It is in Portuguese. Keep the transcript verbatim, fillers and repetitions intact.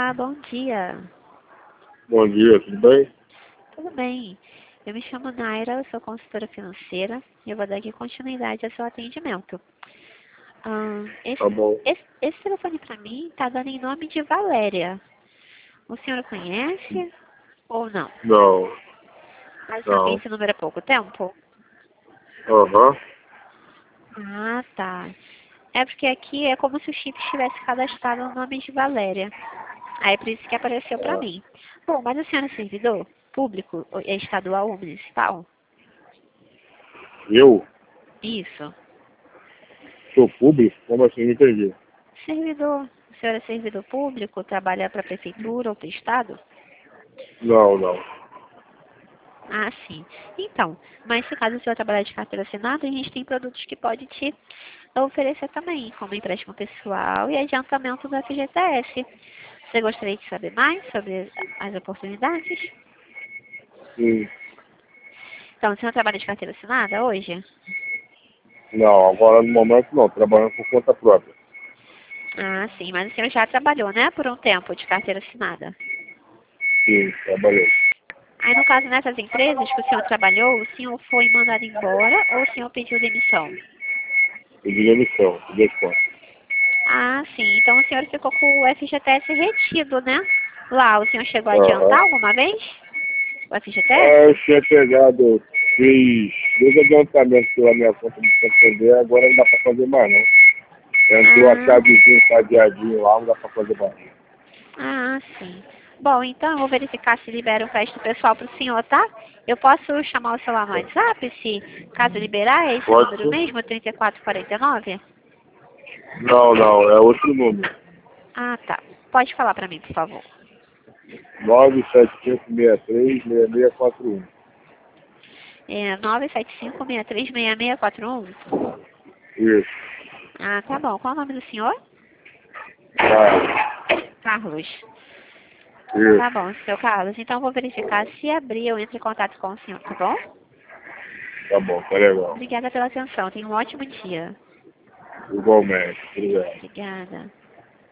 Olá, bom dia. Bom dia, tudo bem? Tudo bem? Eu me chamo Naira, eu sou consultora financeira e eu vou dar aqui continuidade ao seu atendimento. Ah, Tá esse, bom. esse, esse telefone para mim está dando em nome de Valéria. O senhor conhece ou não? Não, Mas o senhor tem não. esse número há pouco tempo? Aham. Ah, tá. É porque aqui é como se o chip estivesse cadastrado no nome de Valéria. Aí é por isso que apareceu para Ah, mim. Bom, mas o senhor é servidor público, ou é estadual ou municipal? eu Isso. sou público? Como assim? Não entendi. Servidor. O senhor é servidor público, trabalha para a prefeitura ou para o estado? Não, não. Ah, sim. Então, mas se caso o senhor trabalhar de carteira assinada, a gente tem produtos que pode te oferecer também, como empréstimo pessoal e adiantamento do F G T S. Você gostaria de saber mais sobre as oportunidades? Sim. Então, o senhor trabalha de carteira assinada hoje? Não, agora no momento não, trabalhando por conta própria. Ah, sim, mas o senhor já trabalhou, né, por um tempo de carteira assinada. Sim, trabalhei. Aí, no caso, nessas empresas que o senhor trabalhou, o senhor foi mandado embora ou o senhor pediu demissão? Pedi demissão, pedi as contas. Ah, sim. Então o senhor ficou com o F G T S retido, né? Lá, o senhor chegou a Aham. adiantar alguma vez o Ah, eu F G T S? tinha pegado, fiz dois adiantamentos pela minha conta de Santander, agora não dá pra fazer mais não. Entrou a Ah, chavezinha, cadeadinho lá, não dá pra fazer mais. ah, sim. Bom, então eu vou verificar se libera o crédito pessoal para o senhor, tá? Eu posso chamar o celular no WhatsApp, se caso liberar, é esse Pode número ser? mesmo, trinta e quatro quarenta e nove? Não, não, é outro número. Ah, tá. Pode falar para mim, por favor. nove sete cinco seis três seis seis quatro um. É nove sete cinco seis três seis seis quatro um? Isso. Ah, tá bom. Qual é o nome do senhor? Tá. Carlos. Tá Isso. bom, seu Carlos. Então, eu vou verificar se abrir, eu entro em contato com o senhor, tá bom? Tá bom, tá legal. Obrigada pela atenção. Tenha um ótimo dia. Igualmente. Obrigado. Obrigada.